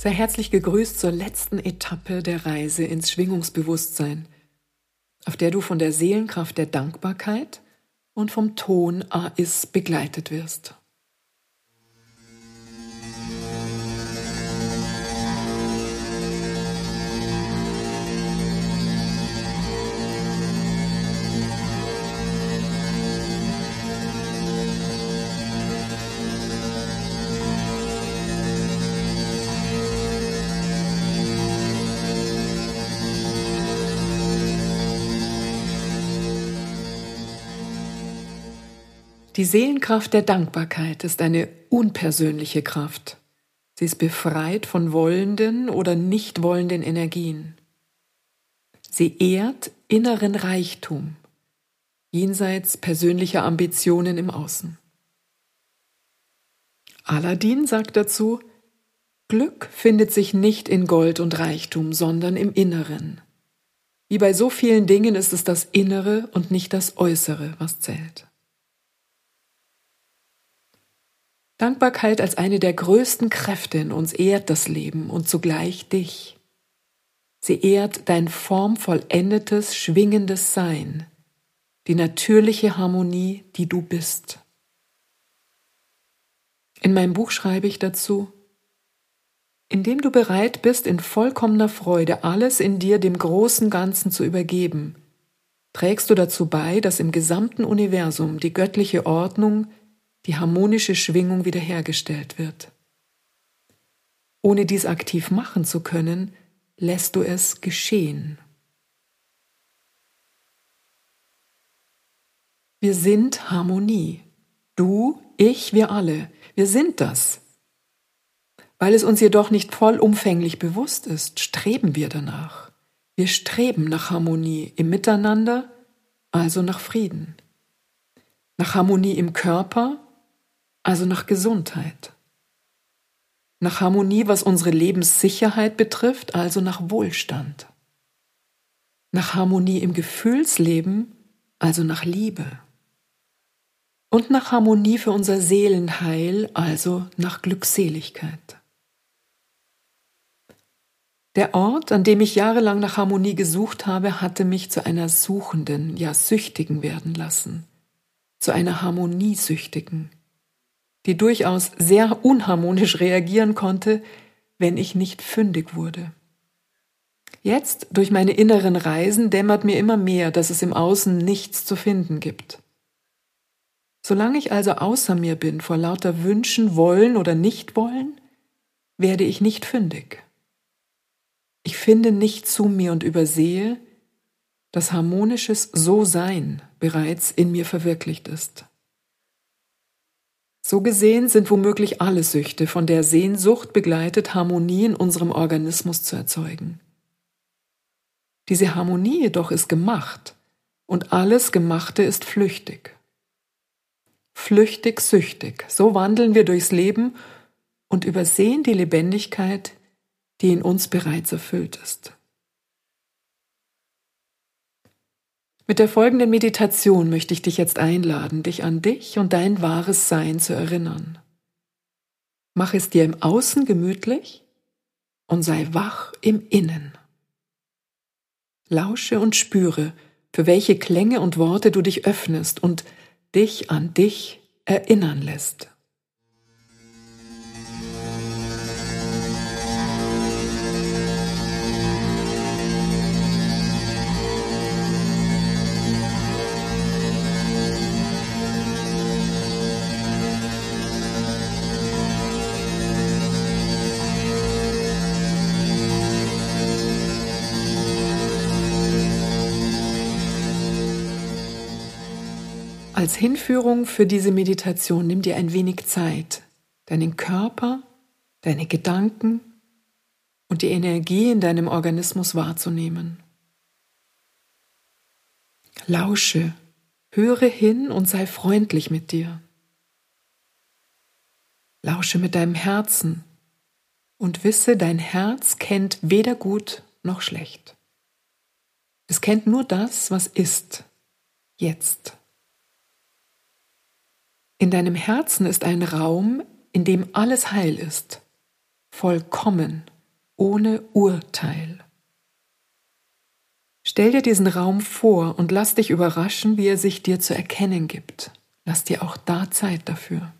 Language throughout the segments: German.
Sei herzlich gegrüßt zur letzten Etappe der Reise ins Schwingungsbewusstsein, auf der du von der Seelenkraft der Dankbarkeit und vom Ton A-Is begleitet wirst. Die Seelenkraft der Dankbarkeit ist eine unpersönliche Kraft. Sie ist befreit von wollenden oder nicht wollenden Energien. Sie ehrt inneren Reichtum, jenseits persönlicher Ambitionen im Außen. Aladdin sagt dazu: Glück findet sich nicht in Gold und Reichtum, sondern im Inneren. Wie bei so vielen Dingen ist es das Innere und nicht das Äußere, was zählt. Dankbarkeit als eine der größten Kräfte in uns ehrt das Leben und zugleich dich. Sie ehrt dein formvollendetes, schwingendes Sein, die natürliche Harmonie, die du bist. In meinem Buch schreibe ich dazu: Indem du bereit bist, in vollkommener Freude alles in dir dem großen Ganzen zu übergeben, trägst du dazu bei, dass im gesamten Universum die göttliche Ordnung, die harmonische Schwingung wiederhergestellt wird. Ohne dies aktiv machen zu können, lässt du es geschehen. Wir sind Harmonie. Du, ich, wir alle. Wir sind das. Weil es uns jedoch nicht vollumfänglich bewusst ist, streben wir danach. Wir streben nach Harmonie im Miteinander, also nach Frieden. Nach Harmonie im Körper, also nach Gesundheit. Nach Harmonie, was unsere Lebenssicherheit betrifft, also nach Wohlstand. Nach Harmonie im Gefühlsleben, also nach Liebe. Und nach Harmonie für unser Seelenheil, also nach Glückseligkeit. Der Ort, an dem ich jahrelang nach Harmonie gesucht habe, hatte mich zu einer Suchenden, ja Süchtigen werden lassen. Zu einer Harmoniesüchtigen, die durchaus sehr unharmonisch reagieren konnte, wenn ich nicht fündig wurde. Jetzt, durch meine inneren Reisen, dämmert mir immer mehr, dass es im Außen nichts zu finden gibt. Solange ich also außer mir bin, vor lauter Wünschen, Wollen oder Nichtwollen, werde ich nicht fündig. Ich finde nicht zu mir und übersehe, dass harmonisches So-Sein bereits in mir verwirklicht ist. So gesehen sind womöglich alle Süchte von der Sehnsucht begleitet, Harmonie in unserem Organismus zu erzeugen. Diese Harmonie jedoch ist gemacht und alles Gemachte ist flüchtig. Flüchtig, süchtig, so wandeln wir durchs Leben und übersehen die Lebendigkeit, die in uns bereits erfüllt ist. Mit der folgenden Meditation möchte ich dich jetzt einladen, dich an dich und dein wahres Sein zu erinnern. Mach es dir im Außen gemütlich und sei wach im Innen. Lausche und spüre, für welche Klänge und Worte du dich öffnest und dich an dich erinnern lässt. Als Hinführung für diese Meditation nimm dir ein wenig Zeit, deinen Körper, deine Gedanken und die Energie in deinem Organismus wahrzunehmen. Lausche, höre hin und sei freundlich mit dir. Lausche mit deinem Herzen und wisse, dein Herz kennt weder gut noch schlecht. Es kennt nur das, was ist, jetzt. In deinem Herzen ist ein Raum, in dem alles heil ist, vollkommen ohne Urteil. Stell dir diesen Raum vor und lass dich überraschen, wie er sich dir zu erkennen gibt. Lass dir auch da Zeit dafür.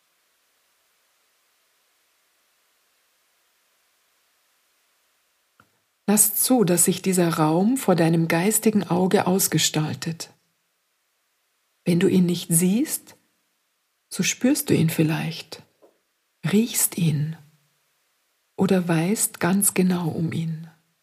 Lass zu, dass sich dieser Raum vor deinem geistigen Auge ausgestaltet. Wenn du ihn nicht siehst, so spürst du ihn vielleicht, riechst ihn oder weißt ganz genau um ihn.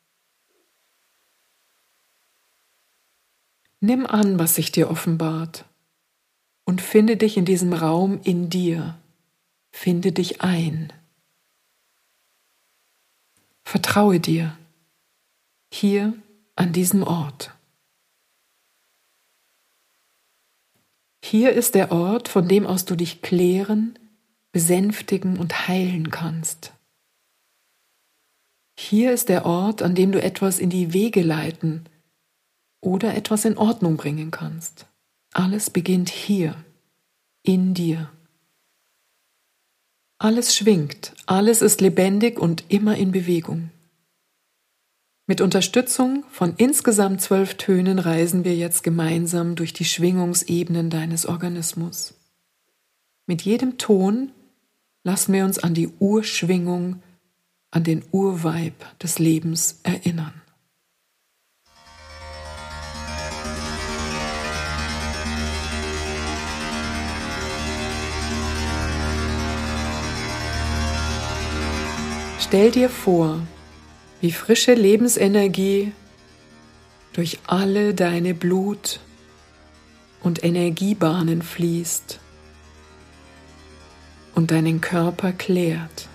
Nimm an, was sich dir offenbart und finde dich in diesem Raum in dir. Finde dich ein. Vertraue dir, hier an diesem Ort. Hier ist der Ort, von dem aus du dich klären, besänftigen und heilen kannst. Hier ist der Ort, an dem du etwas in die Wege leiten oder etwas in Ordnung bringen kannst. Alles beginnt hier, in dir. Alles schwingt, alles ist lebendig und immer in Bewegung. Mit Unterstützung von insgesamt 12 Tönen reisen wir jetzt gemeinsam durch die Schwingungsebenen deines Organismus. Mit jedem Ton lassen wir uns an die Urschwingung, an den Urvibe des Lebens erinnern. Stell dir vor, wie frische Lebensenergie durch alle deine Blut- und Energiebahnen fließt und deinen Körper klärt.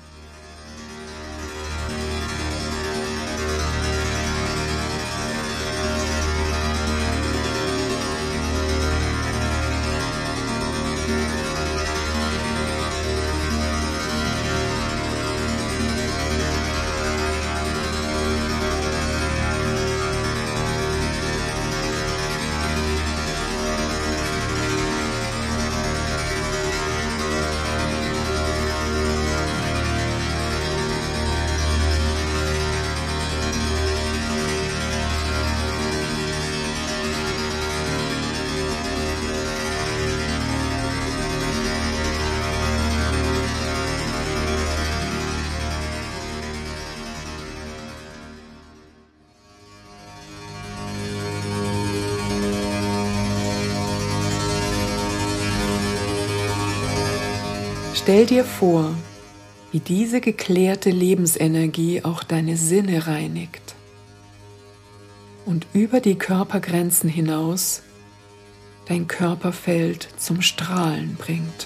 Stell dir vor, wie diese geklärte Lebensenergie auch deine Sinne reinigt und über die Körpergrenzen hinaus dein Körperfeld zum Strahlen bringt.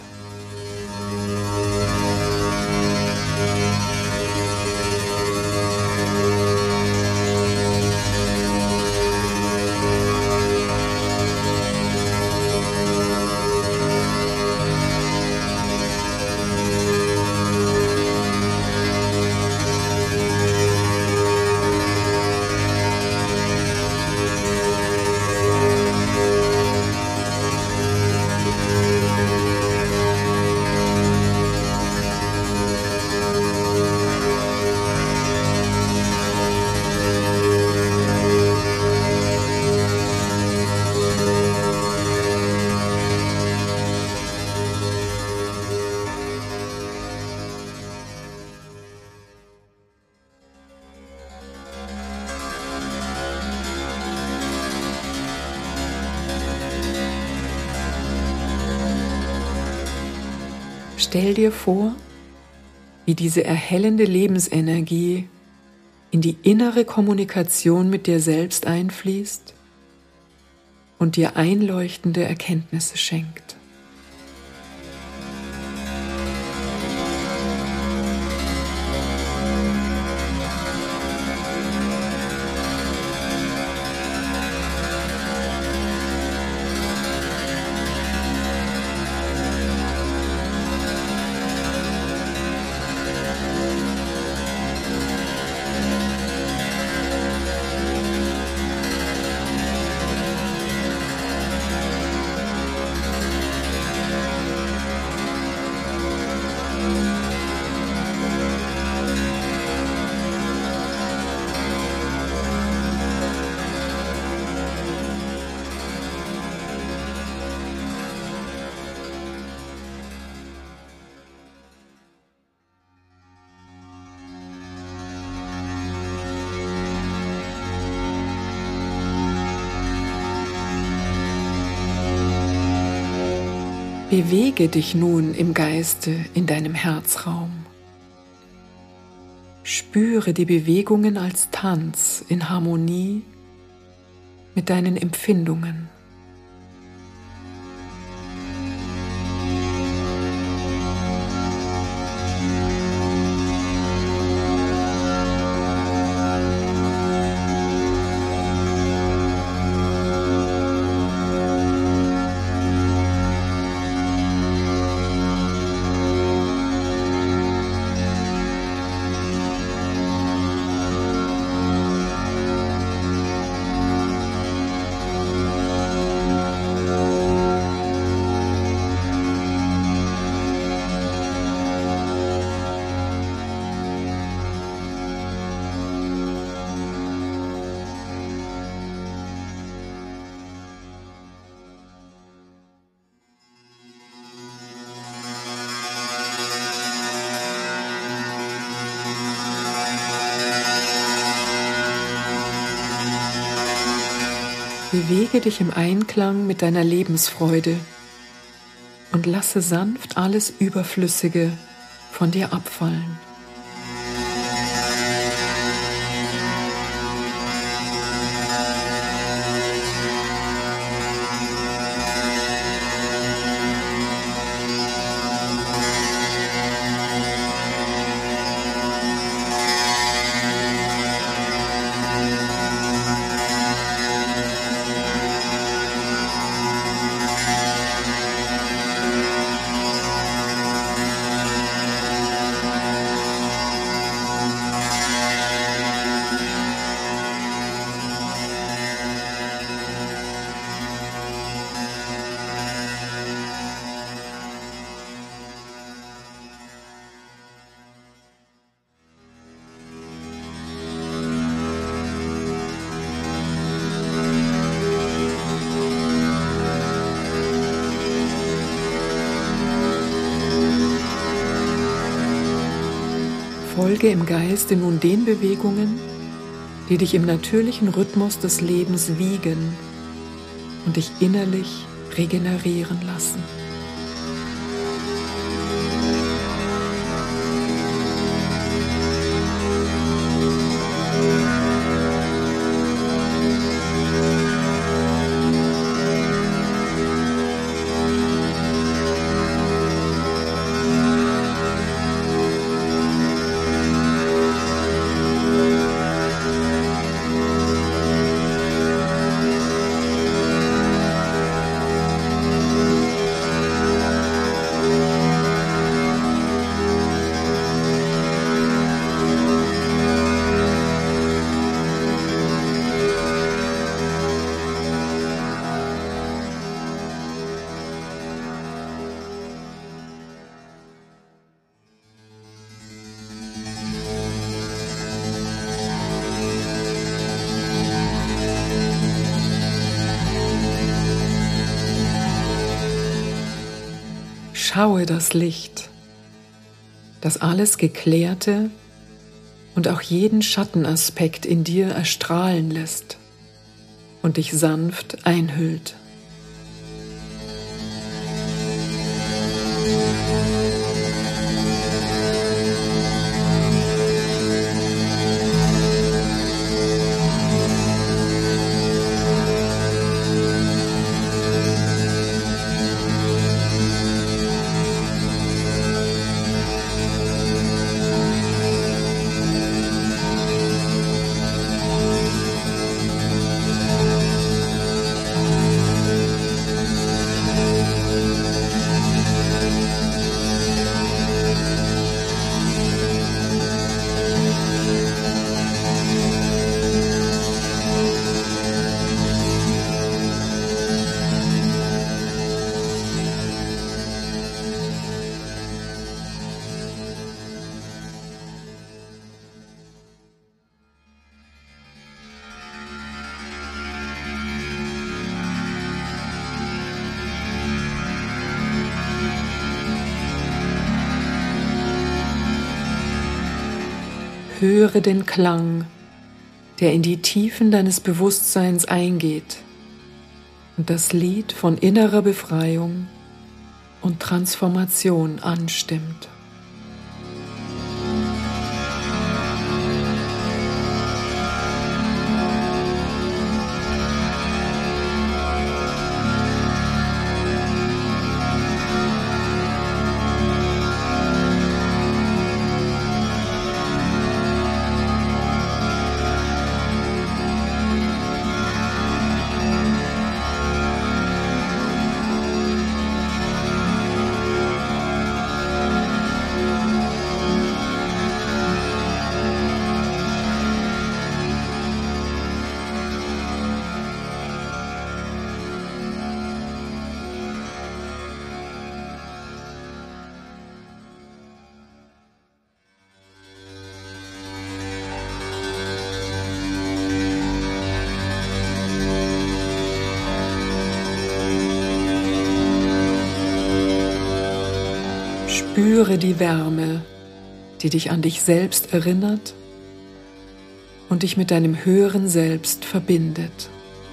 Stell dir vor, wie diese erhellende Lebensenergie in die innere Kommunikation mit dir selbst einfließt und dir einleuchtende Erkenntnisse schenkt. Bewege dich nun im Geiste in deinem Herzraum. Spüre die Bewegungen als Tanz in Harmonie mit deinen Empfindungen. Bewege dich im Einklang mit deiner Lebensfreude und lasse sanft alles Überflüssige von dir abfallen. Folge im Geiste nun den Bewegungen, die dich im natürlichen Rhythmus des Lebens wiegen und dich innerlich regenerieren lassen. Schaue das Licht, das alles Geklärte und auch jeden Schattenaspekt in dir erstrahlen lässt und dich sanft einhüllt. Höre den Klang, der in die Tiefen deines Bewusstseins eingeht und das Lied von innerer Befreiung und Transformation anstimmt. Spüre die Wärme, die dich an dich selbst erinnert und dich mit deinem höheren Selbst verbindet.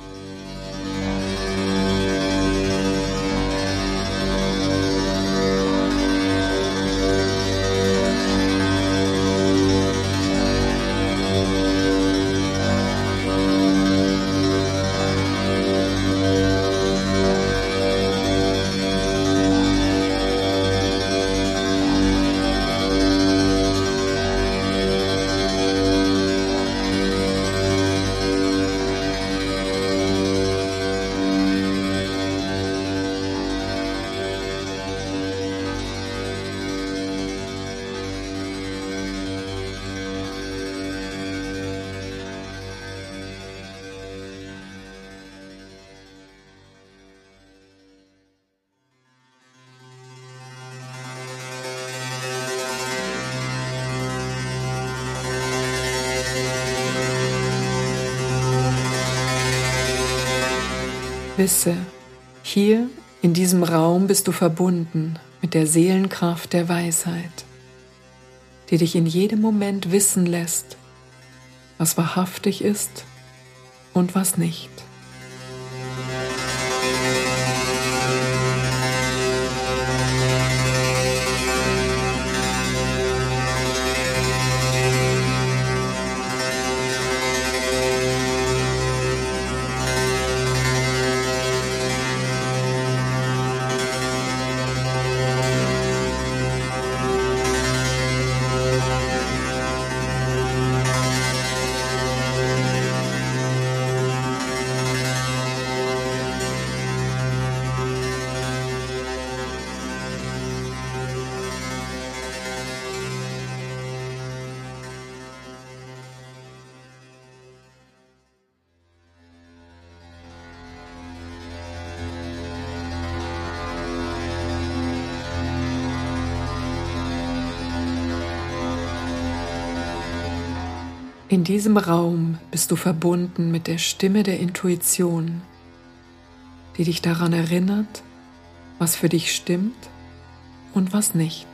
Wisse, hier in diesem Raum bist du verbunden mit der Seelenkraft der Weisheit, die dich in jedem Moment wissen lässt, was wahrhaftig ist und was nicht. In diesem Raum bist du verbunden mit der Stimme der Intuition, die dich daran erinnert, was für dich stimmt und was nicht.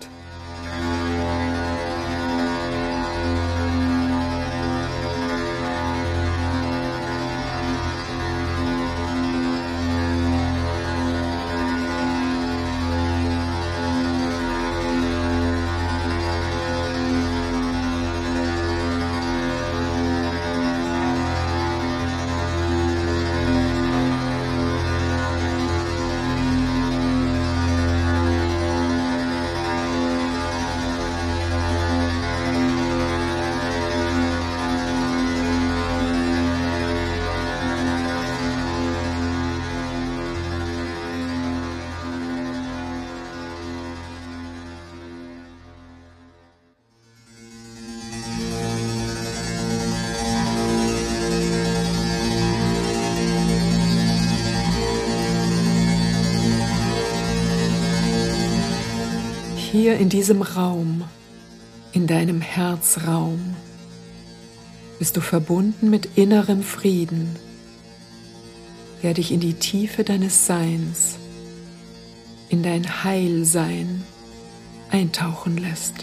Hier in diesem Raum, in deinem Herzraum, bist du verbunden mit innerem Frieden, der dich in die Tiefe deines Seins, in dein Heilsein eintauchen lässt.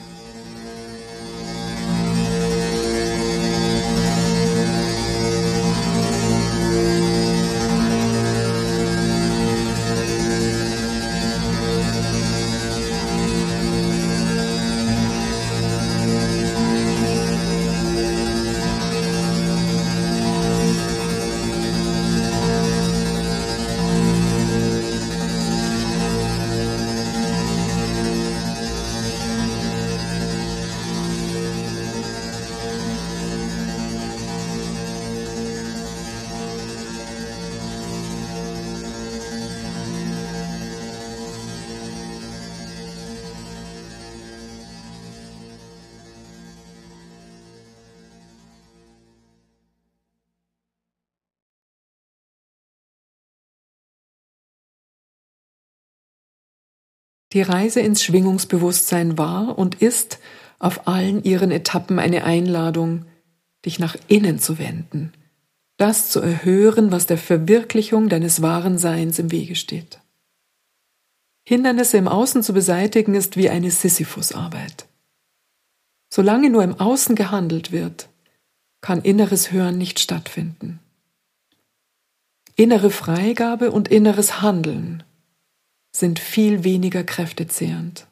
Die Reise ins Schwingungsbewusstsein war und ist auf allen ihren Etappen eine Einladung, dich nach innen zu wenden, das zu erhören, was der Verwirklichung deines wahren Seins im Wege steht. Hindernisse im Außen zu beseitigen ist wie eine Sisyphusarbeit. Solange nur im Außen gehandelt wird, kann inneres Hören nicht stattfinden. Innere Freigabe und inneres Handeln sind viel weniger kräftezehrend.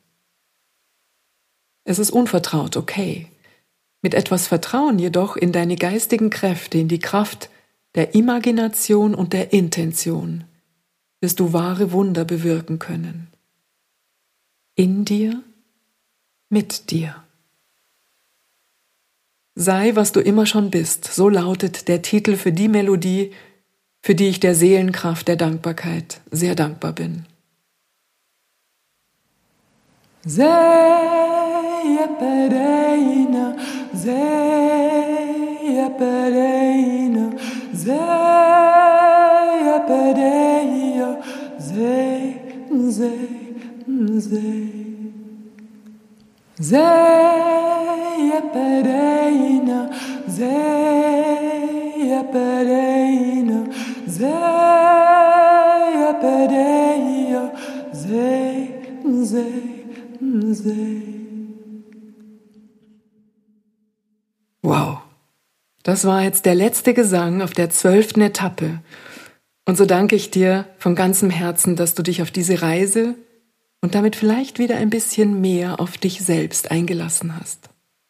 Es ist unvertraut, okay. Mit etwas Vertrauen jedoch in deine geistigen Kräfte, in die Kraft der Imagination und der Intention, wirst du wahre Wunder bewirken können. In dir, mit dir. Sei, was du immer schon bist, so lautet der Titel für die Melodie, für die ich der Seelenkraft der Dankbarkeit sehr dankbar bin. Zeya Pereina, Zeya Pereina, Zeya Pereina, Zeya Pereina, Zeya Pereina, Zeya Pereina, Wow, das war jetzt der letzte Gesang auf der 12. Etappe. Und so danke ich dir von ganzem Herzen, dass du dich auf diese Reise und damit vielleicht wieder ein bisschen mehr auf dich selbst eingelassen hast.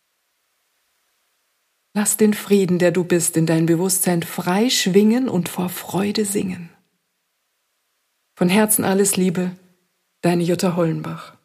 Lass den Frieden, der du bist, in dein Bewusstsein frei schwingen und vor Freude singen. Von Herzen alles Liebe, deine Jutta Hollenbach.